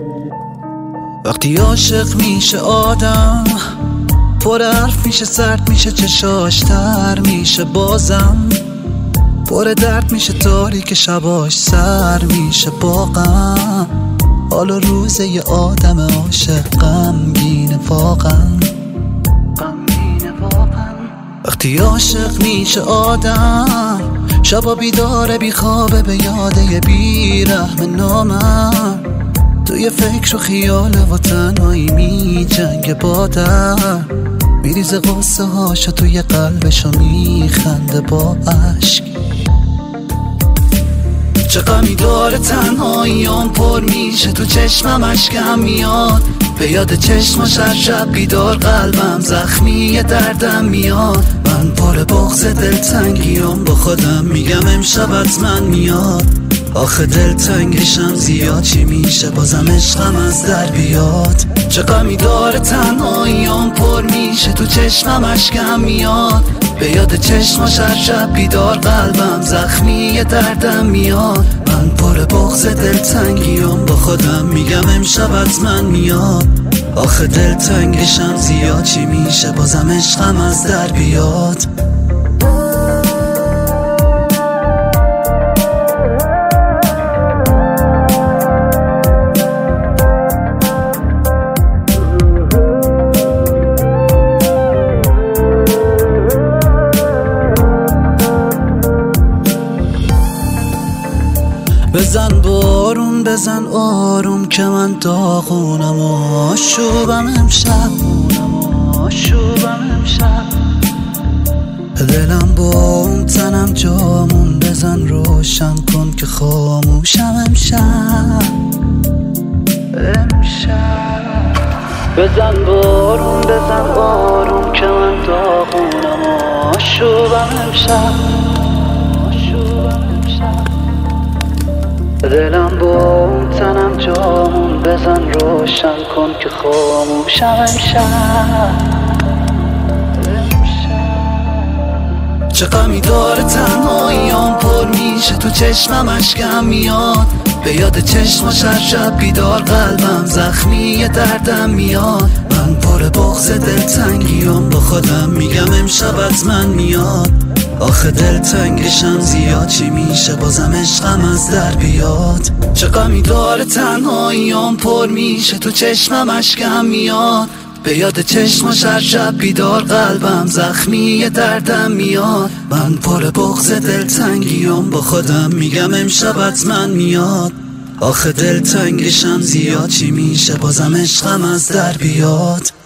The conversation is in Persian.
وقتی عاشق میشه آدم پر حرف میشه، سرد میشه، چشاش تر میشه، بازم پر درد میشه، تاریک شباش سر میشه، با غم حال و روز یه آدم عاشق غمگینه واقعا. وقتی عاشق میشه آدم شبا بیداره بیخوابه به یاده بیرحم نامم، توی فکر و خیال و تنهایی می جنگ با در، میریزه قصه هاشو توی قلبشو میخنده با عشق. چه غمی داره تنهاییام پر میشه، تو چشمم اشکم میاد، به یاد چشماش هر شب بیدار قلبم زخمی دردم میاد. من پر بغض دلتنگیام با خودم میگم امشب حتما میاد، آخه دلتنگشم زیاد چی میشه بازم عشقم از در بیاد. چه غمی داره تنهاییام پر میشه، تو چشمم اشکم میاد، به یاد چشماش هر شب بیدار قلبم زخمی دردم میاد. من پر بغض دلتنگیام با خودم میگم امشب حتما میاد، آخه دلتنگشم زیاد چی میشه بازم عشقم از در بیاد. بزن بارون بزن آروم که من داغونم و آشوبم امشب، دلم با اون تنم جامون، بزن روشن کن که خاموشم امشب. بزن بارون بزن آروم که من داغونم و آشوبم امشب، دلم با اون تنم جامون، بزن روشن کن که خاموشم امشب. چه غمی داره تنهاییام پر میشه، تو چشمم اشکم میاد، به یاد چشماش هر شب بیدار قلبم زخمی دردم میاد. من پر بغض دلتنگیام با خودم میگم امشب حتما میاد، آخه دلتنگشم زیاد چی میشه بازم عشقم از در بیاد. چه غمی داره تنهاییام پر میشه، تو چشمم اشکم میاد، به یاد چشماش هر شب بیدار قلبم زخمی دردم میاد. من پر بغض دلتنگیام با خودم میگم امشب حتما میاد، آخه دلتنگشم زیاد چی میشه بازم عشقم از در بیاد.